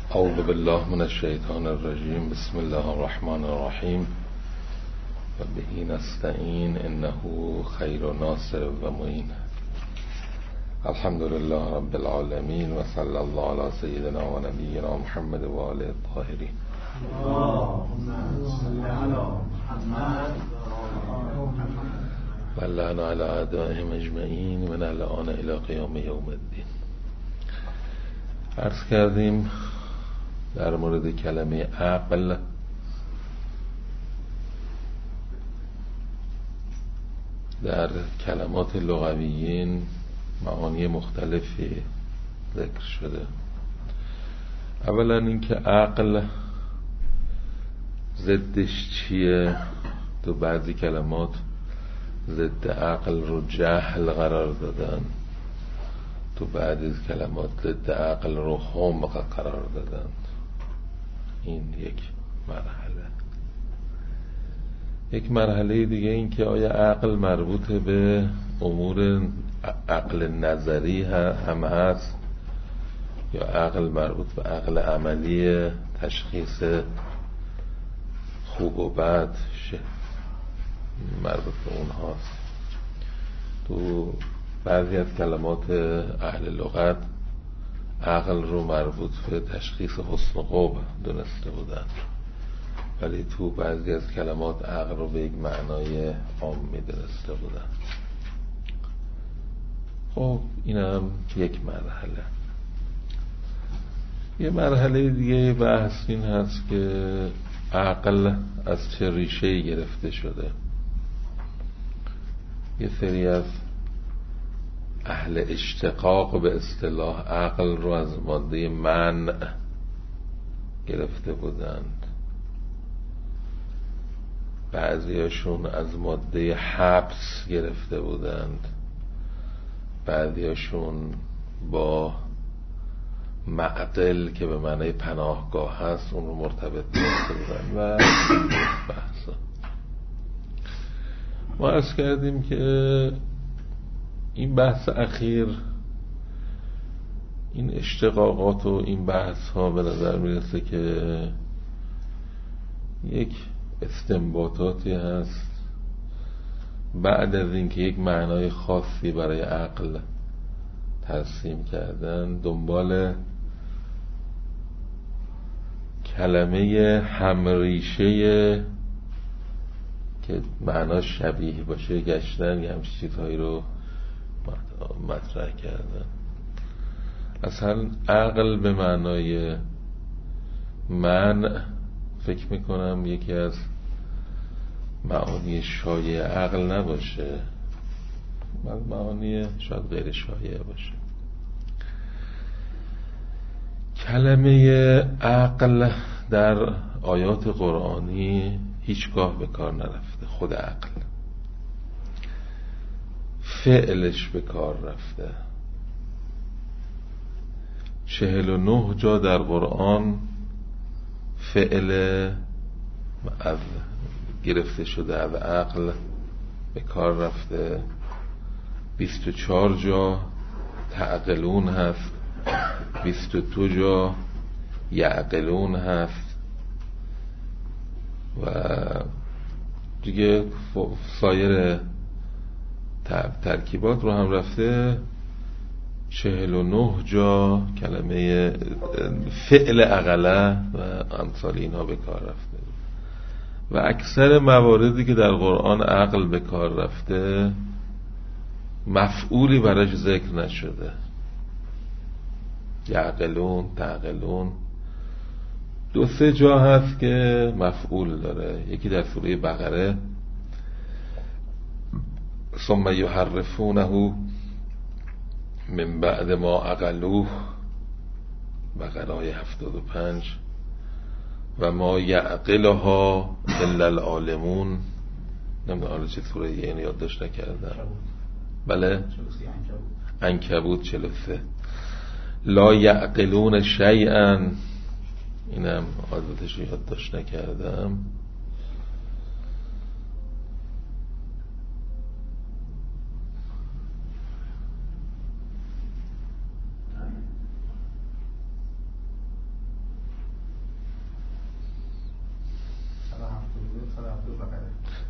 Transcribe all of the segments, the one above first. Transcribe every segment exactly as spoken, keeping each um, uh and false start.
اعوذ بالله من الشیطان الرجیم. بسم الله الرحمن الرحیم و به نستعین انه خیر ناصر و معین. الحمد لله رب العالمین و صلی الله علی سیدنا و نبینا محمد و آله الطاهرین. اللهم صل علی محمد و لعن علی اعدائهم اجمعین من الان الی قیام یوم الدین. عرض کردیم در مورد کلمه عقل در کلمات لغویین معانی مختلفی ذکر شده. اولا اینکه عقل ضدش چیه؟ تو بعضی کلمات ضد عقل رو جهل قرار دادن، تو بعضی از کلمات ضد عقل رو حمق قرار دادن. این یک مرحله. یک مرحله دیگه این که آیا عقل مربوط به امور عقل نظری هم هست یا عقل مربوط به عقل عملی، تشخیص خوب و بد مربوط به اون هاست. تو بعضی از کلمات اهل لغت عقل رو مربوط به تشخیص حسن و قبح دونسته بودن، ولی تو بعضی از کلمات عقل رو به یک معنای عامی دونسته بودن. خب این هم یک مرحله. یه مرحله دیگه بحث این هست که عقل از چه ریشه‌ای گرفته شده. یه سری از اهل اشتقاق به اصطلاح عقل رو از ماده منع گرفته بودند، بعضیاشون از ماده حبس گرفته بودند، بعضیاشون با معقل که به معنی پناهگاه هست اون رو مرتبط گرفته بودند و بحثا. ما عرض کردیم که این بحث اخیر، این اشتقاقات و این بحث ها به نظر میرسه که یک استنباطاتی هست بعد از اینکه یک معنای خاصی برای عقل ترسیم کردن، دنبال کلمه همریشه که معناش شبیه باشه گشتن، یه همچین چیزهایی رو مطرح کردن. اصلا عقل به معنای من فکر میکنم یکی از معانی شایع عقل نباشه، معانی شاید غیر شایع باشه. کلمه عقل در آیات قرآنی هیچگاه به کار نرفته. خود عقل فعلش به کار رفته. چهل و نه جا در قرآن فعل از گرفته شده از عقل به کار رفته. بیست و چهار جا تعقلون هست، بیست و دو جا یعقلون هست و دیگه سایر ترکیبات رو هم رفته. چهل و نه جا کلمه فعل عقله و امثال اینها به کار رفته و اکثر مواردی که در قرآن عقل به کار رفته مفعولی براش ذکر نشده. یعقلون، تعقلون، دو سه جا هست که مفعول داره. یکی در سوره بقره ثم یحرفونه من بعد ما عقلوه، بقره های هفتاد و پنج، و ما یعقلها الا العالمون. نمیدونم حالا چه سوره یه اینو یادداشت نکردم. بله عنکبوت چهل و سه. لا یعقلون شیئا، اینم حضرتش یادداشت نکردم.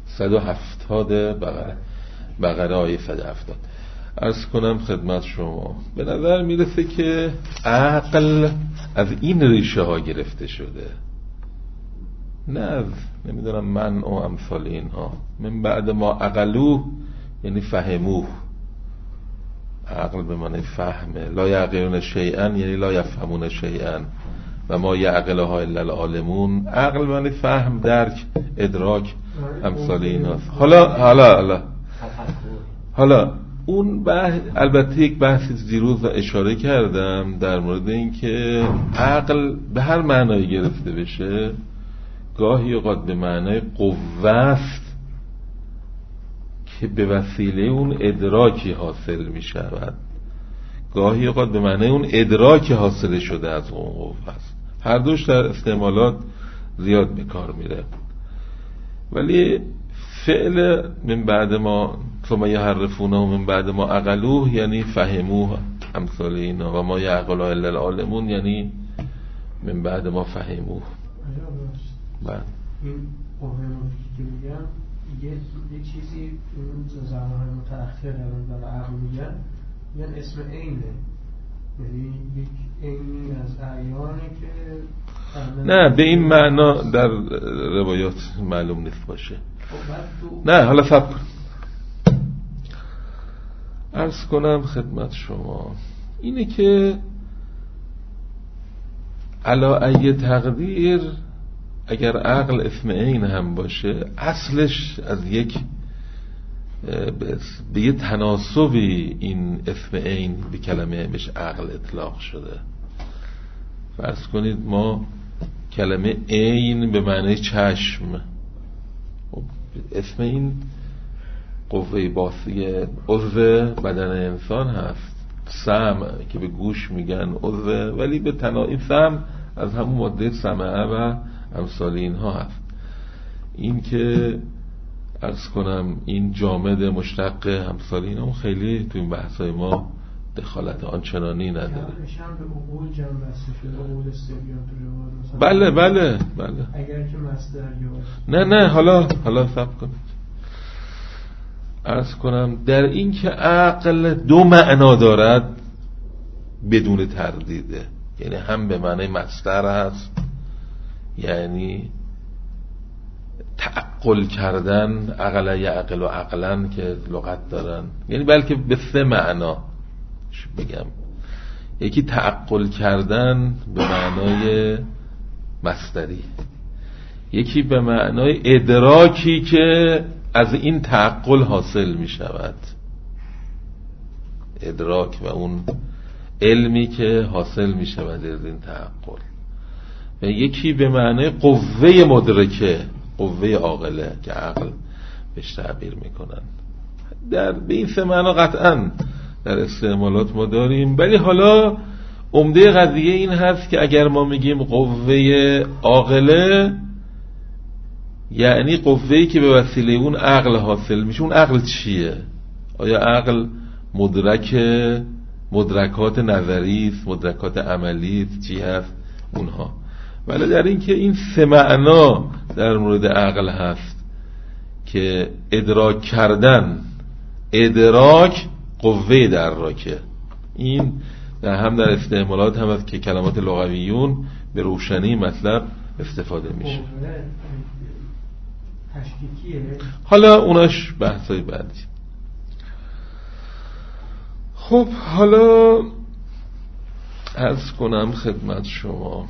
صد و هفتاد بقره بقره آیه صد و هفتاد. عرض کنم خدمت شما به نظر میرسه که عقل از این ریشه ها گرفته شده، نه از نمیدونم من و امثال اینها. من بعد ما عقلو یعنی فهموه، عقل به معنی فهمه، لا یعقلون شیئا یعنی لا یفهمون شیئا و ما یعقلها الا العالمون. عقل به معنی فهم، درک، ادراک، امثال ایناست. حالا حالا حالا حالا اون بحث، البته یک بحثی دیروز اشاره کردم در مورد این که عقل به هر معنایی گرفته بشه، گاهی اوقات به معنای قوه است که به وسیله اون ادراکی حاصل می شود، گاهی اوقات به معنای اون ادراک حاصل شده از اون قوه است. هر دوش در استعمالات زیاد به کار میره. ولی فعل من بعد ما ثم یحرفونه و من بعد ما عقلوه یعنی فهموه امثال اینا و ما یعقل الا العالمون یعنی من بعد ما فهموه. بعد این قوه که میگم یه یه چیزی اون زبان‌های متأخر در عقل میگن میگن اسم عینه، یعنی یک عینی از اعیانی که نه به این معنا در روایات معلوم نیست باشه. نه حالا صبر کن، عرض کنم خدمت شما اینه که علا ای تقدیر اگر عقل اسم عین هم باشه اصلش از یک به یه تناسبی این اسم عین به کلمه بهش عقل اطلاق شده. فرض کنید ما کلمه عین به معنی چشم، اسم این قوه باطنی عضو بدن انسان هست، سمع که به گوش میگن عضو، ولی به تنها این سمع از همون ماده سمعه و امثال اینها هست. این که عرض کنم این جامد مشتق امثال اینها خیلی تو این بحثای ما دخالت آنچنانی نداره. بله بله بله اگر که مصدر نه نه حالا حالا صبر کنید، عرض کنم در این که عقل دو معنا دارد بدون تردیده، یعنی هم به معنی مصدر هست یعنی تعقل کردن، عقل یعقل و عقلن که لغت دارن، یعنی بلکه به سه معنا بگم، یکی تعقل کردن به معنای مصدری، یکی به معنای ادراکی که از این تعقل حاصل می شود، ادراک و اون علمی که حاصل می شود از این تعقل، و یکی به معنای قوه مدرکه، قوه عاقله که عقل بهش تعبیر می کنن. در به این سه معنا قطعا در استعمالات ما داریم. ولی حالا عمده قضیه این هست که اگر ما میگیم قوه عاقله یعنی قوه‌ای که به وسیله اون عقل حاصل میشه. اون عقل چیه؟ آیا عقل مدرک مدرکات نظری است، مدرکات عملی است، چی هست اونها؟ ولی در این که این سه معنا در مورد عقل هست که ادراک کردن، ادراک قوه دراکه، این در هم در استعمالات هم هست که کلمات لغویون به روشنی مطلب استفاده میشه. حالا اوناش بحثای بعدی. خب حالا عرض کنم خدمت شما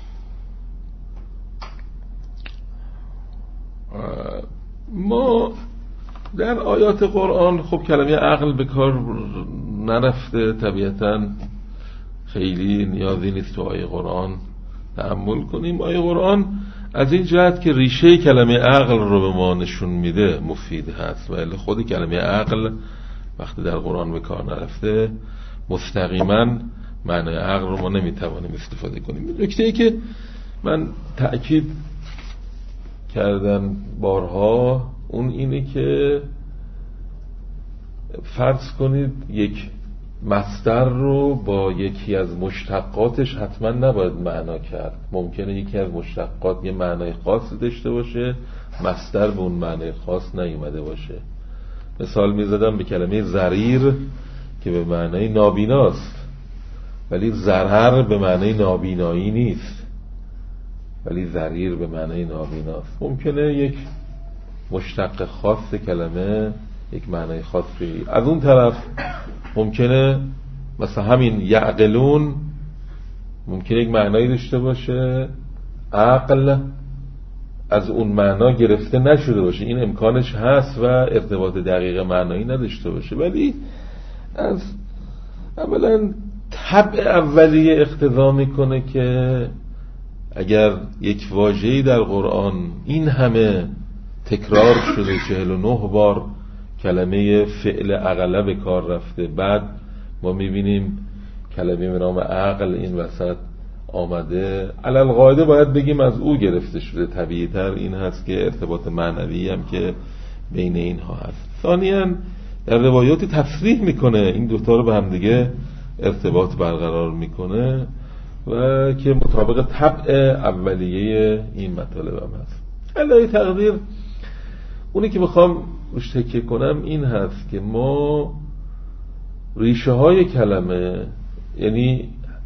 ما در آیات قرآن خب کلمه عقل به کار نرفته، طبیعتاً خیلی نیازی نیست تو آیه قرآن تأمل کنیم. آیه قرآن از این جهت که ریشه کلمه عقل رو به ما نشون میده مفید هست، ولی خود کلمه عقل وقتی در قرآن به کار نرفته مستقیما معنی عقل رو ما نمیتوانیم استفاده کنیم. نکته ای که من تأکید کردم بارها اون اینه که فرض کنید یک مصدر رو با یکی از مشتقاتش حتما نباید معنا کرد. ممکنه یکی از مشتقات یه معنای خاصی داشته باشه، مصدر به اون معنای خاص نیومده باشه. مثال میزدم به کلمه ضریر که به معنای نابیناست، ولی ضرر به معنای نابینایی نیست، ولی ضریر به معنای نابیناست. ممکنه یک مشتق خاص کلمه یک معنای خاصی. از اون طرف ممکنه مثلا همین یعقلون ممکنه یک معنایی داشته باشه، عقل از اون معنا گرفته نشده باشه، این امکانش هست و ارتباط دقیق معنایی نداشته باشه. ولی از اولا طبع اولیه اقتضا میکنه که اگر یک واژه‌ای در قرآن این همه تکرار شده، چهل و نه بار کلمه فعل عقله به کار رفته، بعد ما میبینیم کلمه به نام عقل این وسط آمده، علل قاعده باید بگیم از او گرفته شده. طبیعی تر این هست که ارتباط معنوی هم که بین اینها هست. ثانیاً در روایات تصریح میکنه این دوتا رو به هم دیگه ارتباط برقرار میکنه و که مطابق طبع اولیه این مطالب هم هست. علای تقدیر اونی که بخوام روش تکیه کنم این هست که ما ریشه های کلمه، یعنی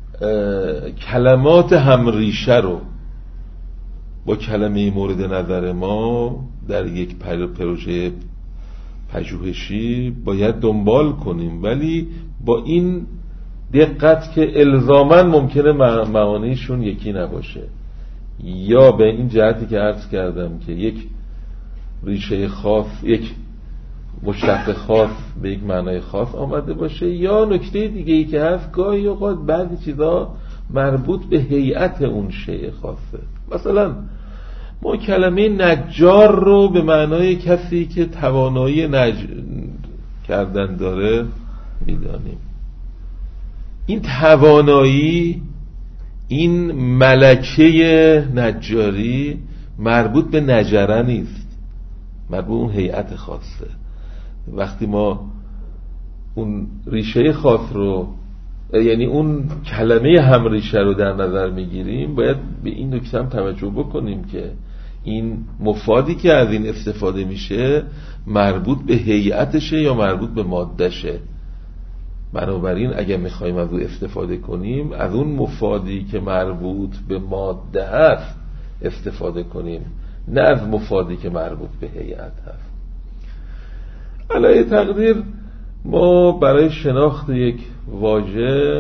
کلمات هم ریشه رو با کلمه مورد نظر ما در یک پروژه پژوهشی باید دنبال کنیم، ولی با این دقت که الزاماً ممکنه معانیشون یکی نباشه، یا به این جهتی که عرض کردم که یک ریشه خاص، یک مشتق خاص به یک معنای خاص آمده باشه، یا نکته دیگه ای که هست گاهی اوقات بعضی چیزا مربوط به هیئت اون شیء خاصه. مثلا ما کلمه نجار رو به معنای کسی که توانایی نج کردن داره میدانیم. این توانایی، این ملکه نجاری مربوط به نجره نیست، مربوط به اون هیئت خاصه. وقتی ما اون ریشه خاص رو، یعنی اون کلمه هم ریشه رو در نظر میگیریم، باید به این نکته هم توجه بکنیم که این مفادی که از این استفاده میشه مربوط به هیئتشه یا مربوط به مادهشه. بنابراین اگر میخوایم از او استفاده کنیم، از اون مفادی که مربوط به ماده هست استفاده کنیم، نه از مفادی که مربوط به هیئت هست. علای تقدیر ما برای شناخت یک واژه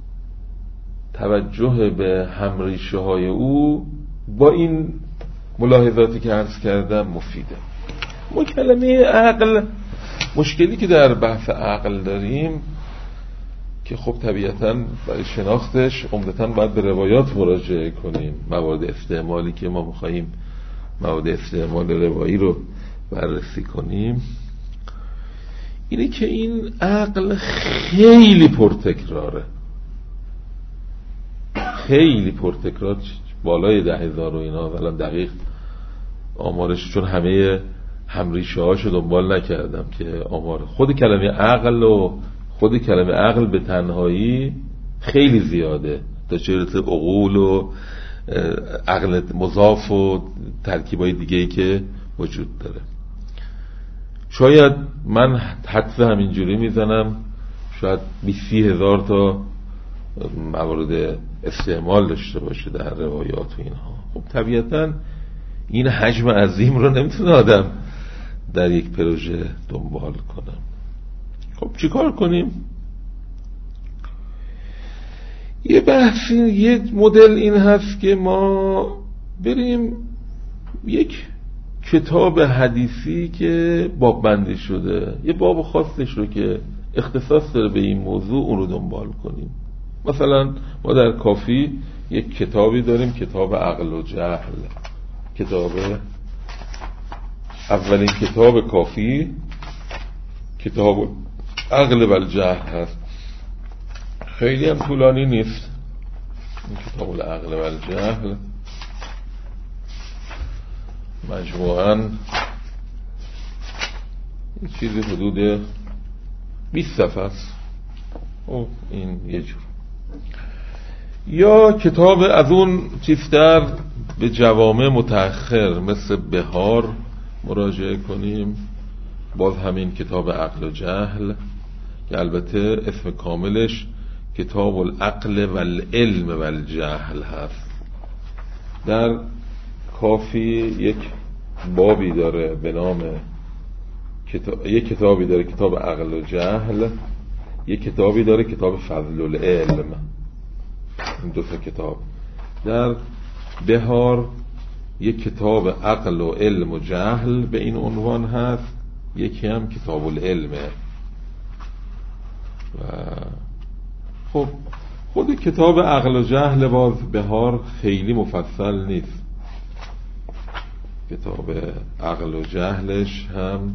توجه به همریشه های او با این ملاحظاتی که عرض کردم مفیده. ما کلمه عقل، مشکلی که در بحث عقل داریم که خب طبیعتاً برای شناختش عمدتاً باید به روایات مراجعه کنیم، موارد استعمالی که ما می‌خوایم موارد استعمال روایی رو بررسی کنیم، اینه که این عقل خیلی پرتکراره، خیلی پرتکرار، بالای ده هزار و اینا. الان دقیق آمارش چون همه همریشه هاشو دنبال نکردم که آمار خود کلمه عقل و خود کلمه عقل به تنهایی خیلی زیاده، تا چه رسه عقول و عقل مضاف و ترکیبای دیگه‌ای که وجود داره. شاید من حدس همینجوری میزنم شاید بیست هزار تا موارد استعمال داشته باشه در روایات و اینها. خب طبیعتاً این حجم عظیم رو نمیتونه آدم در یک پروژه دنبال کنم. خب چی کار کنیم؟ یه بحثی، یه مدل این هست که ما بریم یک کتاب حدیثی که باب بندی شده، یه باب خاصش رو که اختصاص داره به این موضوع، اون رو دنبال کنیم. مثلا ما در کافی یک کتابی داریم، کتاب عقل و جهل. کتاب اولین کتاب کافی کتاب عقل و الجهل هست، خیلی هم طولانی نیست. این کتاب العقل و الجهل مجموعاً یه چیزی حدود بیست صفحه است. او این یه جور. یا کتاب از اون چیزتر به جوامع متأخر مثل بهار مراجعه کنیم، باز همین کتاب عقل و جهل که البته اسم کاملش کتاب العقل و العلم و الجهل هست. در کافی یک بابی داره به نام کتاب، یک کتابی داره کتاب عقل و جهل، یک کتابی داره کتاب فضل العلم. این دو تا کتاب. در بهار یک کتاب عقل و علم و جهل به این عنوان هست، یکی هم کتاب العلمه. و خب خود کتاب عقل و جهل باز بهار خیلی مفصل نیست. کتاب عقل و جهلش هم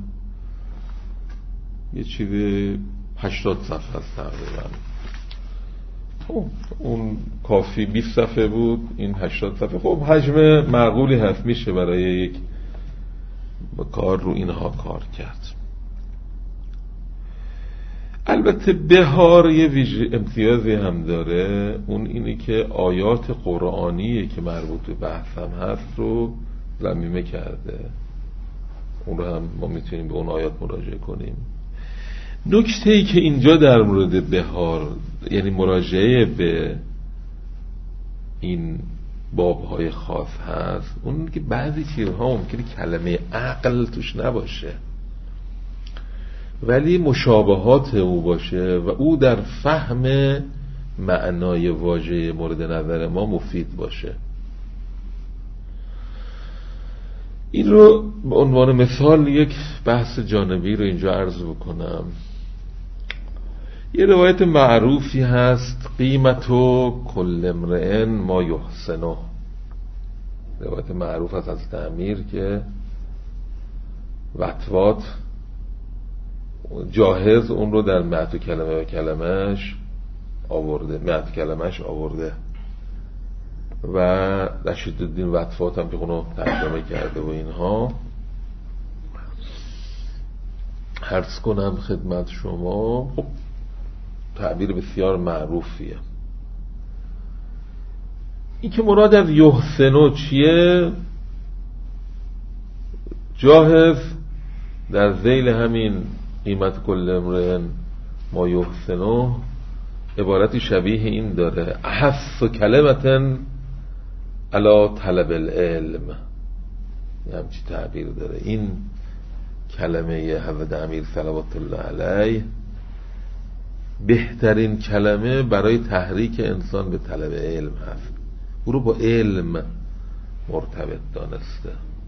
یه چیزی هشتاد صفحه است تقریبا. خب اون کافی بیست صفحه بود، این هشتاد صفحه. خب حجم معقولی هست، میشه برای یک کار رو اینها کار کرد. البته بهار یه ویژه امتیازی هم داره، اون اینه که آیات قرآنی که مربوط به بحثم هست رو ضمیمه کرده. اون رو هم ما میتونیم به اون آیات مراجعه کنیم. نکته‌ای که اینجا در مورد بهار، یعنی مراجعه به این بابهای خاص هست، اون که بعضی چیزها ممکنه کلمه عقل توش نباشه ولی مشابهات او باشه و او در فهم معنای واژه مورد نظر ما مفید باشه. این رو به عنوان مثال یک بحث جانبی رو اینجا عرض بکنم. یه روایت معروفی هست، قیمت کل امرئ ما یحسنه. روایت معروف هست از امیر که وطوات جاهز اون رو در مئت کلمه و کلمش آورده، مئت کلمش آورده و رشید الدین وطوات هم که اونو ترجمه کرده و اینها. عرض کنم خدمت شما، خب تعبیر بسیار معروفیه. این که مراد از یحسنو چیه؟ جاهز در ذیل همین قیمت کل امرئ ما یحسنه عبارتی شبیه این داره: احس کلمتن علی طلب العلم. یه همچی تعبیر داره. این کلمه حضرت امیر صلوات الله علیه بهترین کلمه برای تحریک انسان به طلب علم هست. او رو با علم مرتبط دانسته.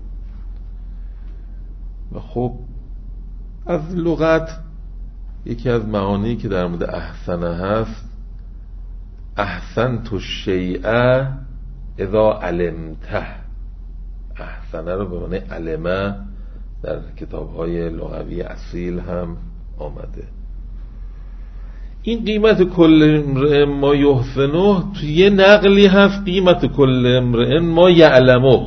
و خب از لغت یکی از معانی که در مورد احسنه هست، احسنت الشیء اذا علمته. احسنه رو به معنی علمه در کتاب‌های لغوی اصیل هم آمده. این قیمت کل امرئ ما یحسنه تو یه نقلی هست قیمت کل امرئ ما یعلمه.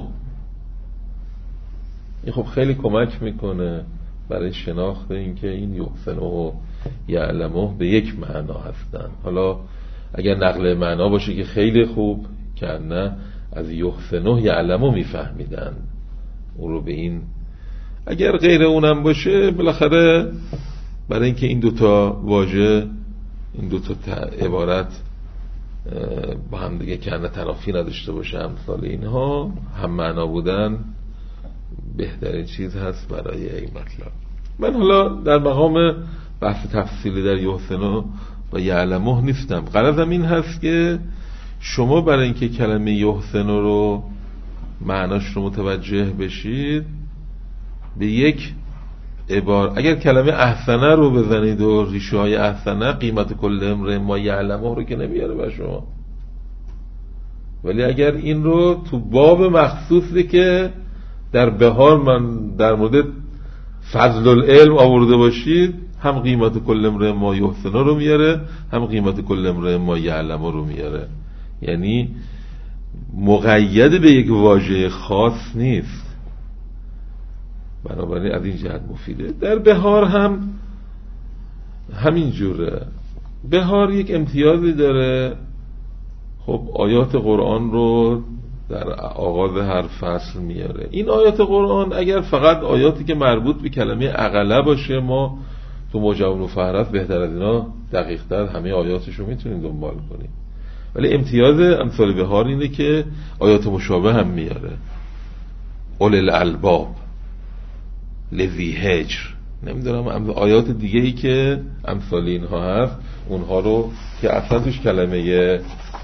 این خب خیلی کمک میکنه برای شناخت این که این یحسنه و یعلمه به یک معنا هستن. حالا اگر نقل معنا باشه که خیلی خوب، که نه از یحسنه یعلمه میفهمیدن اون رو به این. اگر غیر اونم باشه بالاخره برای اینکه این دوتا واژه، این دوتا عبارت با هم دیگه کنه تنافی نداشته باشه امثال اینها، هم معنا بودن بهترین چیز هست برای این مطلب. من حالا در مقام بحث تفصیلی در یحسنه و یعلمه نیستم. غرضم این هست که شما برای اینکه کلمه یحسنه رو معناش رو متوجه بشید به یک عبارت، اگر کلمه احسنه رو بزنید و ریشه های احسنه قیمت کل امرئ ما یعلمه رو که نمیاره بر شما، ولی اگر این رو تو باب مخصوصی که در بهار من در مورد فضل العلم آورده باشید، هم قیمت کل امرئ ما یحسنه رو میاره، هم قیمت کل امرئ ما یعلمه رو میاره. یعنی مقید به یک واژه خاص نیست. بنابراین از این جهت مفیده. در بهار هم همین جوره. بهار یک امتیازی داره. خب آیات قرآن رو در آغاز هر فصل میاره. این آیات قرآن اگر فقط آیاتی که مربوط به کلمه عقله باشه، ما تو مجون و فهرست بهتر از اینا دقیق‌تر همه آیاتش رو میتونیم دنبال کنیم. ولی امتیاز امثال بهار اینه که آیات مشابه هم میاره. اول الالباب، لذی هجر، نمیدونم آیات دیگه ای که امثال اینها هست، اونها رو که اصلا توش کلمه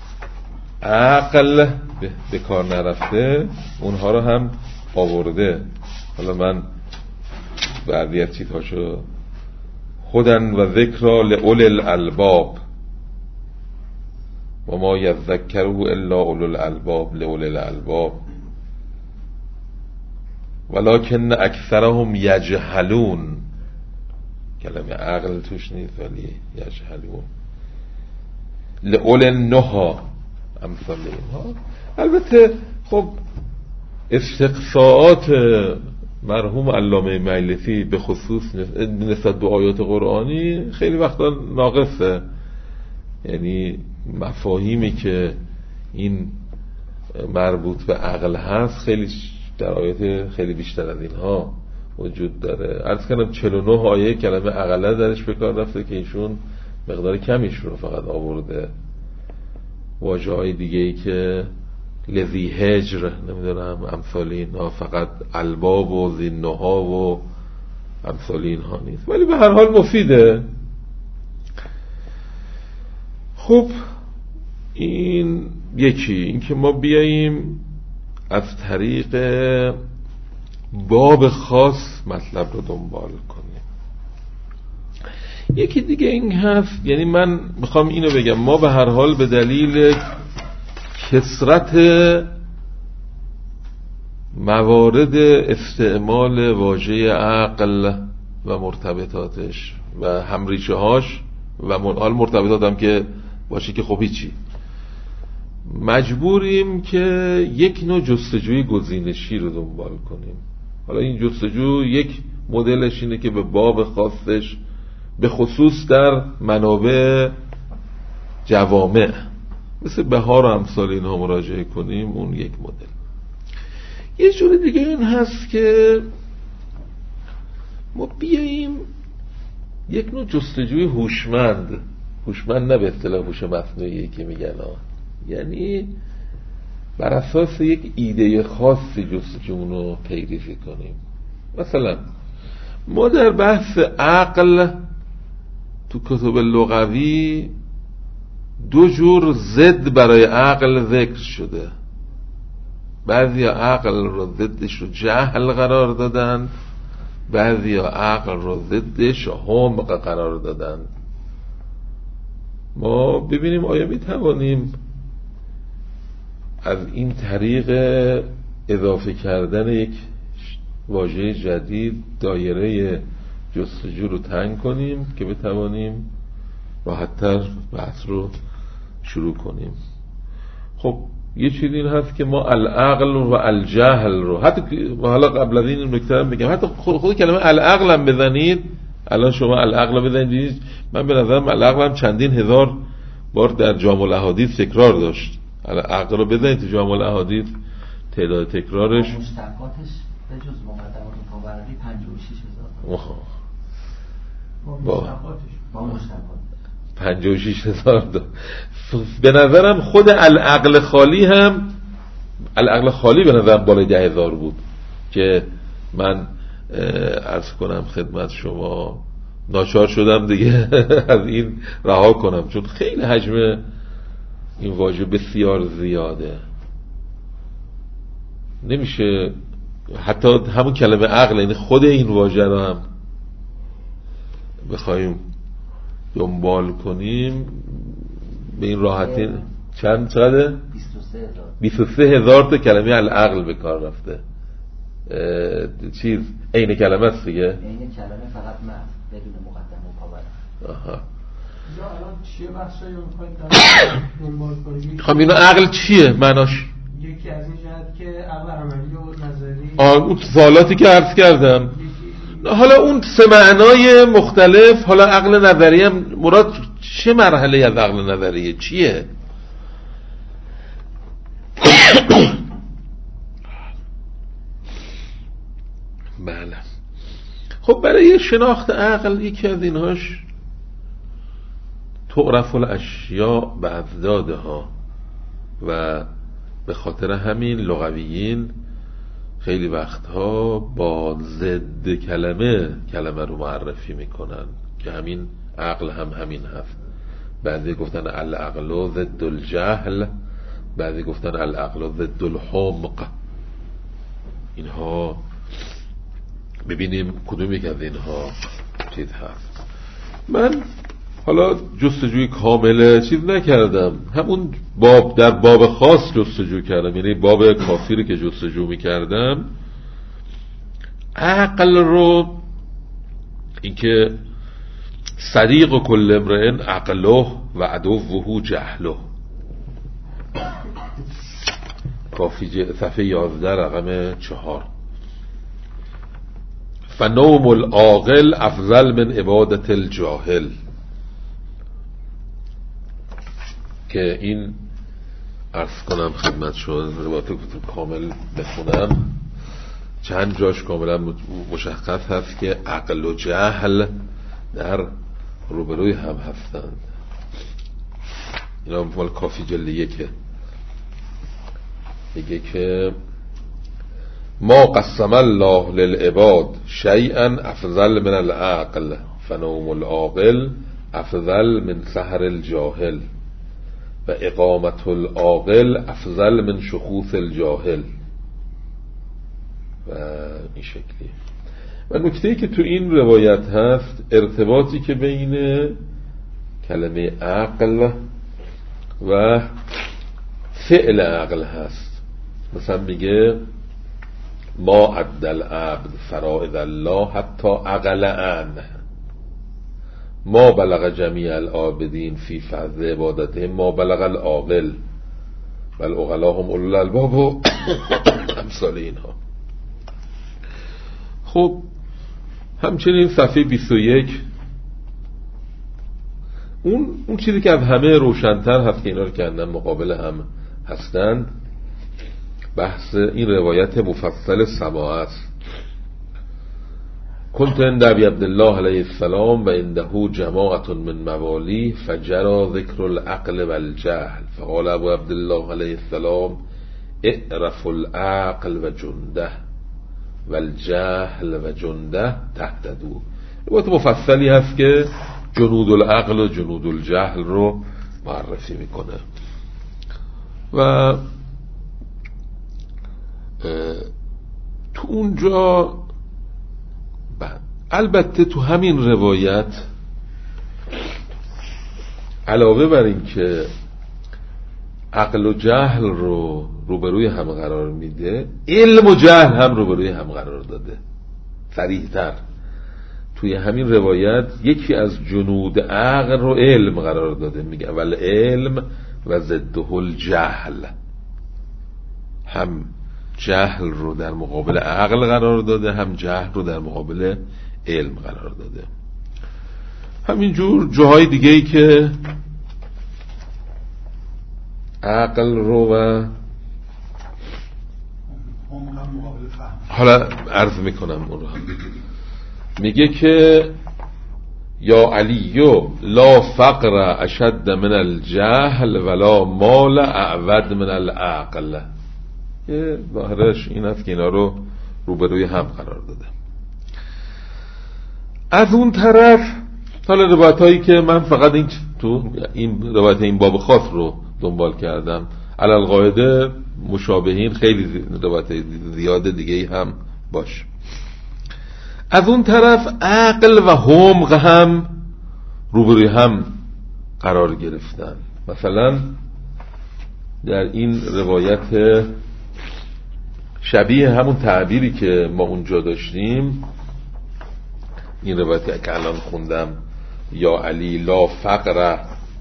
عقل به کار نرفته اونها رو هم آورده. حالا من بعضی از چیزهاشو هدن و ذکرا لأولی الالباب و ما یذکروا الا اولو الالباب لأولی الالباب ولکن اکثرهم یجهلون. کلمه عقل توش نیست ولی یجهلون. لأولی النهی امثال اینها. البته خب استقصاءات مرحوم علامه مجلسی به خصوص نسبت به آیات قرآنی خیلی وقتا ناقصه، یعنی مفاهیمی که این مربوط به عقل هست خیلی در آیات خیلی بیشتر از اینها وجود داره. عرض کنم چهل و نه آیه کلمه عقله درش به کار رفته که ایشون مقدار کمیش رو فقط آورده. واژه های دیگه ای که لذی هجر، نمیدونم امثال اینها، فقط الباب و زینها و امثال اینها نیست، ولی به هر حال مفیده. خب این یکی، این که ما بیاییم از طریق باب خاص مطلب رو دنبال کنیم. یکی دیگه این هست، یعنی من میخوام اینو بگم، ما به هر حال به دلیل کثرت موارد استعمال واژه عقل و مرتبطاتش و همریشه هاش و حال مرتبطات هم که باشه که خب هیچی، مجبوریم که یک نوع جستجوی گزینشی رو دنبال کنیم. حالا این جستجو یک مدلش اینه که به باب خاصش به خصوص در منابع جوامع مثل بهار و امثال اینها مراجعه کنیم، اون یک مدل. یه جور دیگه این هست که ما بیاییم یک نوع جستجوی هوشمند، هوشمند نه به اصطلاح هوش مصنوعی که میگن ها، یعنی بر اساس یک ایده خاصی جستجومون رو پیریزی کنیم. مثلا ما در بحث عقل تو کتب لغوی دو جور ضد برای عقل ذکر شده. بعضی عقل رو ضدش رو جهل قرار دادن، بعضی عقل رو ضدش حمق قرار دادن. ما ببینیم آیا می توانیم از این طریق اضافه کردن یک واژه جدید دایره جستجو رو تنگ کنیم که بتوانیم راحت‌تر بحث رو شروع کنیم. خب یه چیزی این هست که ما العقل و الجهل رو، حتی حالا قبل از این نکته هم بگم، حتی خود, خود کلمه العقل هم بزنید، الان شما العقل بزنید، من به نظرم العقل هم چندین هزار بار در جامع الاحادیث تکرار داشت. العقل رو بزنید تو جامع الاحادیث تعداد تکرارش مشتقاتش به جز مقدمات مفرقی پنجاه و شش هزار با با مشتقات پنجاه و شش هزار. به نظرم خود العقل خالی هم، العقل خالی به نظرم بالای ده هزار بود که من عرض کنم خدمت شما ناچار شدم دیگه از این رها کنم، چون خیلی حجم این واژه بسیار زیاده، نمیشه حتی همون کلمه عقل، یعنی خود این واژه رو هم بخوایم دنبال کنیم به این راحتی چند چقدر؟ بیست و سه هزار تا کلمه العقل به کار رفته. چیز عین کلمه است دیگه، عین کلمه فقط معنی بدون مقدمه و پاور. آها. یا الان چیه بحثایی رو می‌خواید دنبال کنید؟ خب اینا عقل چیه معناش؟ یکی از این جهت که عقل عملی و نظری، آه اون سوالاتی که عرض کردم. حالا اون سه معنای مختلف، حالا عقل نظری هم مراد چه مرحله از عقل نظریه چیه؟ بله. خب برای شناخت عقل یکی از اینهاش تعرف الاشیاء باضدادها و به خاطر همین لغویین خیلی وقتها با ضد کلمه کلمه رو معرفی میکنن که همین عقل هم همین هست. بعضی گفتن العقل ضد الجهل، بعضی گفتن العقل ضد الحمق. اینها ببینیم کدوم یک از اینها چیز هست. من حالا جستجوی کامل چیز نکردم، همون باب در باب خاص جستجو کردم، یعنی باب کافی رو که جستجو میکردم عقل رو، اینکه صدیق کل امرئ عقله و عدوه جهله، کافی صفحه یازده رقم چهار. فنوم العاقل افضل من عبادت الجاهل، که این عرض کنم خدمت شد روایت کامل بخونم، چند جاش کاملا مشخص هست که عقل و جهل در روبروی هم هستند. اینا مال کافی جلد یکه، میگه که ما قسم الله للعباد شیئا افضل من العقل فنوم العاقل افضل من سحر الجاهل و اقامت العاقل افضل من شخوص الجاهل. و این شکلی. و نکته‌ای که تو این روایت هست ارتباطی که بین کلمه عقل و فعل عقل هست. مثلا میگه ما عد العبد فرائض الله حتی عقل عنه، ما بلغ جمیع العابدین فی فضل عبادتهم ما بلغ العاقل و العقلا هم اولو الالباب و امثال اینها. خب همچنین صفحه بیست و یک اون اون چیزی که از همه روشن‌تر هست که اینا رو کردن مقابل هم هستند، بحث این روایت مفصل سماع است. كنت عند ابي عبد الله علیه السلام و عنده جماعت من موالی فجرى ذکر العقل والجهل فقال ابو عبد الله علیه السلام اعرف العقل و جنده والجهل و جنده تهتدوا. روایت مفصلی هست که جنود العقل و جنود الجهل رو معرفی میکنه. و تو اونجا بعد البته تو همین روایت علاوه بر این که عقل و جهل رو روبروی هم قرار میده، علم و جهل هم روبروی هم قرار داده. صریح‌تر توی همین روایت یکی از جنود عقل رو علم قرار داده، میگه اول علم و ضده الجهل، هم جهل رو در مقابل عقل قرار داده هم جهل رو در مقابل علم قرار داده. همینجور جاهای دیگه ای که عقل رو و حالا عرض میکنم اون رو هم میگه که یا علیو لا فقر اشد من الجهل ولا مال اعود من العقل. یه ظاهرش این است که اینا رو روبروی هم قرار داده. از اون طرف حالا روایت هایی که من فقط این تو این روایت این باب خاص رو دنبال کردم، علل قاعده مشابهین خیلی روایت زیاد دیگه هم باش. از اون طرف عقل و حمق هم روبروی هم قرار گرفتن. مثلا در این روایت شبیه همون تعبیری که ما اونجا داشتیم، این روایتی که الان خوندم یا علی لا فقر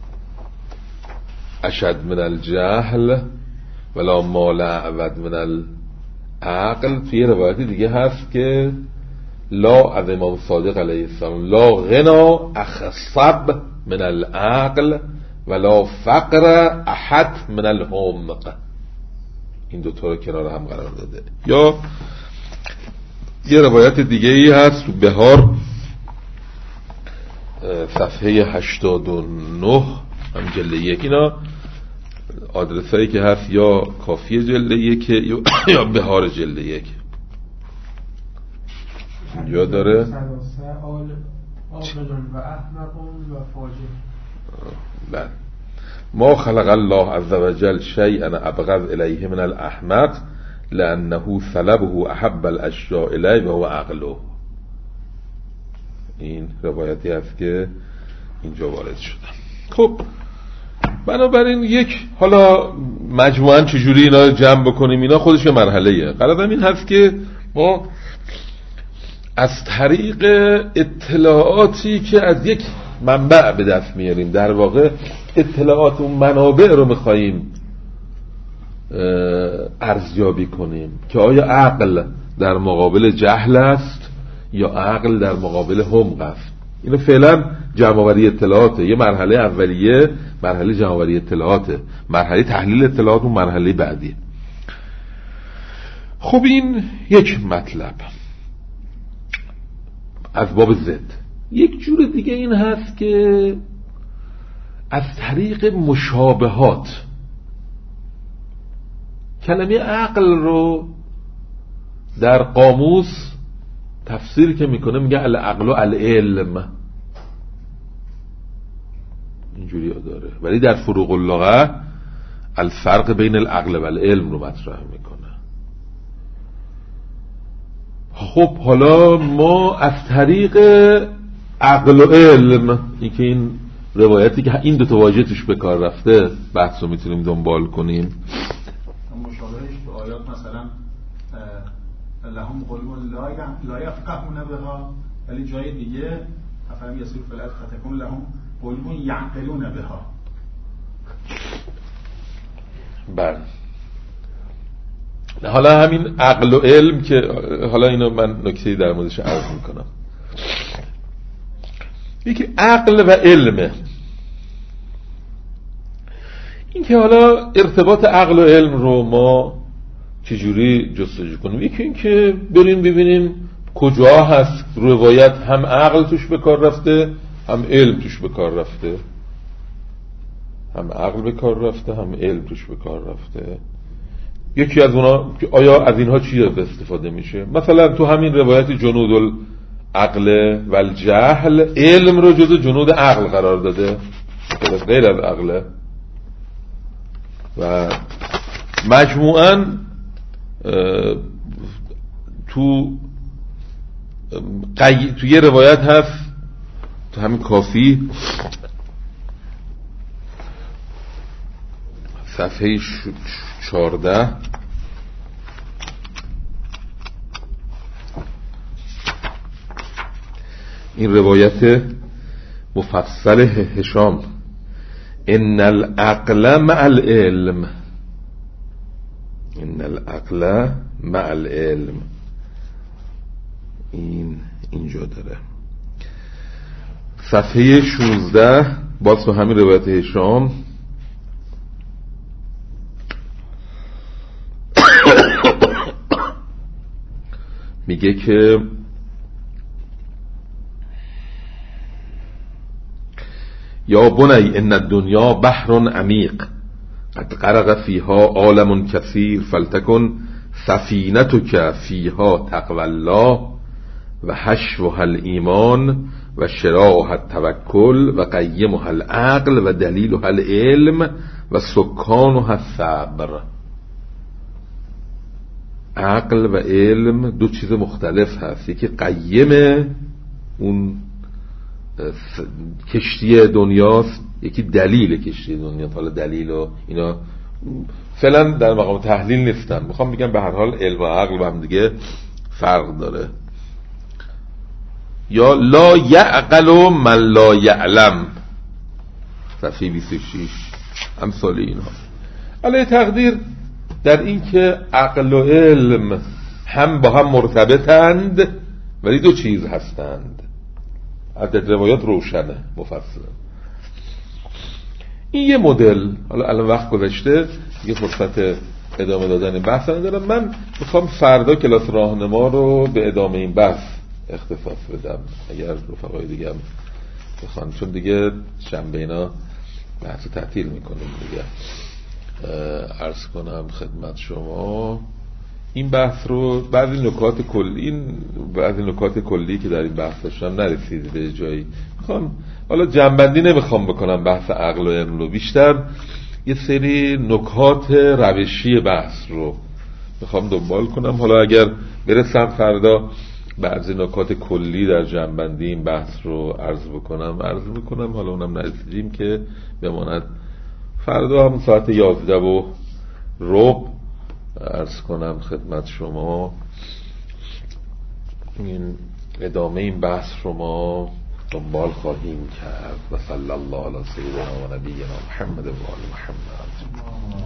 اشد من الجهل ولا مال اعود من العقل، توی روایت دیگه هست که لا از امام صادق علیه السلام لا غنا اخصب من العقل ولا فقر احد من الحمق. این دوتا رو کنار هم قرار داده. یا یه روایت دیگه ای هست تو بهار صفحه هشتاد و نه هم جلد یک. اینا آدرس هایی که هست یا کافی جلد یک یا بهار جلد یک. اینجا داره بله ما خلق الله عز وجل شیئا ابغض الیه من الاحمق لانه سلبه احب الاشیاء الیه و هو عقله. این روایتی هست که اینجا وارد شده. خب بنابراین یک حالا مجموعاً چجوری اینا جمع بکنیم، اینا خودش یه مرحله‌ایه. قرارم این هست که ما از طریق اطلاعاتی که از یک منبع به دست میاریم، در واقع اطلاعات اون منابع رو میخواییم ارزیابی کنیم که آیا عقل در مقابل جهل است یا عقل در مقابل حمق است. اینو فعلا جمع‌آوری اطلاعاته. یه مرحله اولیه مرحله جمع‌آوری اطلاعاته، مرحله تحلیل اطلاعات اون مرحله بعدی. خب این یک مطلب از باب ضد. یک جور دیگه این هست که از طریق مشابهات کلمه عقل رو در قاموس تفسیر که میکنه میگه العقل و العلم، اینجوری داره، ولی در فروق اللغه الفرق بین العقل و العلم رو مطرح میکنه. خب حالا ما از طریق عقل و علم، این که این روایتی که این دو تا واژه توش به کار رفته بحث رو میتونیم دنبال کنیم. مشابهش تو آیات مثلا لهم قلوب لا یفقهون بها، ولی جای دیگه افهم یسیر فی الارض فتکون لهم قلوب یعقلون بها. بله حالا همین عقل و علم که حالا اینو من نکته در موردش عرض میکنم. یکی عقل و علمه، این که حالا ارتباط عقل و علم رو ما چجوری جستجو کنیم. یکی این که بریم ببینیم کجا هست روایت هم عقل توش به کار رفته هم علم توش به کار رفته، هم عقل به کار رفته هم علم توش به کار رفته. یکی از اونا آیا از اینها چی استفاده میشه؟ مثلا تو همین روایت جنود العقل و الجهل علم رو جزو جنود عقل قرار داده، غیر از عقله. و مجموعاً تو قی... تو یه روایت هست تو همین کافی صفحه چارده این روایت مفصل هشام ان العقل مع العلم، ان العقل مع العلم، این اینجا داره صفحه شانزده باز تو همین روایت هشام میگه که یا بنی ان الدنیا بحر عمیق قد غرق فیها عالم کثیر فلتکن سفینتک فیها تقوی الله و حشوها الایمان و شراعها التوکل و قیمها العقل و دلیلها العلم و سکانها الصبر. عقل و علم دو چیز مختلف هست، یکی قیم اون کشتی دنیاست، یکی دلیل کشتی دنیا. حالا دلیل و اینا فعلا در مقام تحلیل نیستن، میخوام بگم به هر حال علم و عقل با هم دیگه فرق داره. یا لا یعقل من لا یعلم صفحه بیست و شش امثال اینها. علی تقدیر در این که عقل و علم هم با هم مرتبطند ولی دو چیز هستند. عدد روایات روشنه مفصل. این یه مدل. حالا الان وقت گذشته یه فرصت ادامه دادن این بحث ندارم. من میخوام فردا کلاس راهنما رو به ادامه این بحث اختصاص بدم اگر رفقای دیگه هم بخوان، چون دیگه شنبه اینا بحث تعطیل میکنیم دیگه. عرض کنم خدمت شما این بحث رو بعضی نکات کلی بعضی نکات کلی که در این بحث داشتم نرسید به جایی. میخوام حالا جنبندی نمیخوام بکنم بحث عقل و علم رو، بیشتر یه سری نکات روشی بحث رو میخوام دنبال کنم. حالا اگر برسم فردا بعضی نکات کلی در جنبندی این بحث رو عرض بکنم عرض میکنم. حالا اونم نرسیدیم که بماند فردا هم ساعت یازده و ربع عرض کنم خدمت شما این ادامه این بحث رو ما دنبال خواهیم کرد. و صلی الله علی سیدنا و نبینا محمد و آل محمد.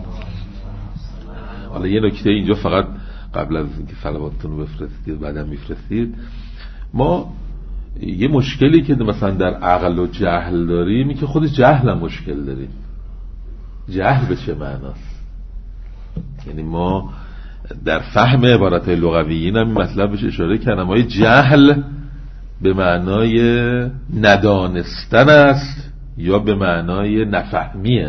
حالا یه نکته اینجا فقط قبل از اینکه صلواتتون رو بفرستید بعدم میفرستید، ما یه مشکلی که مثلا در عقل و جهل داریم این که خود جهل هم مشکل داریم. جهل به چه معناست؟ یعنی ما در فهم عبارت لغویین هم این مطلب بهش اشاره کردم. های جهل به معنای ندانستن است یا به معنای نفهمیه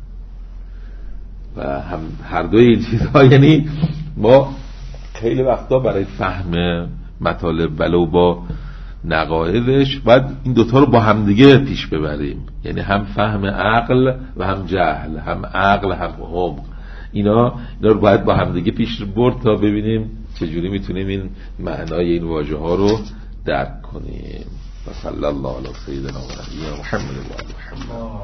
و هم هر دوی این چیزها. یعنی ما خیلی وقتا برای فهم مطالب ولو با نقایضش باید این دوتا رو با هم دیگه پیش ببریم، یعنی هم فهم عقل و هم جهل، هم عقل هم عمق. اینا اینا رو باید با هم دیگه پیش برد تا ببینیم چجوری میتونیم این معنای این واژه ها رو درک کنیم. و صلی الله علی سیدنا و نبینا محمد و آل محمد.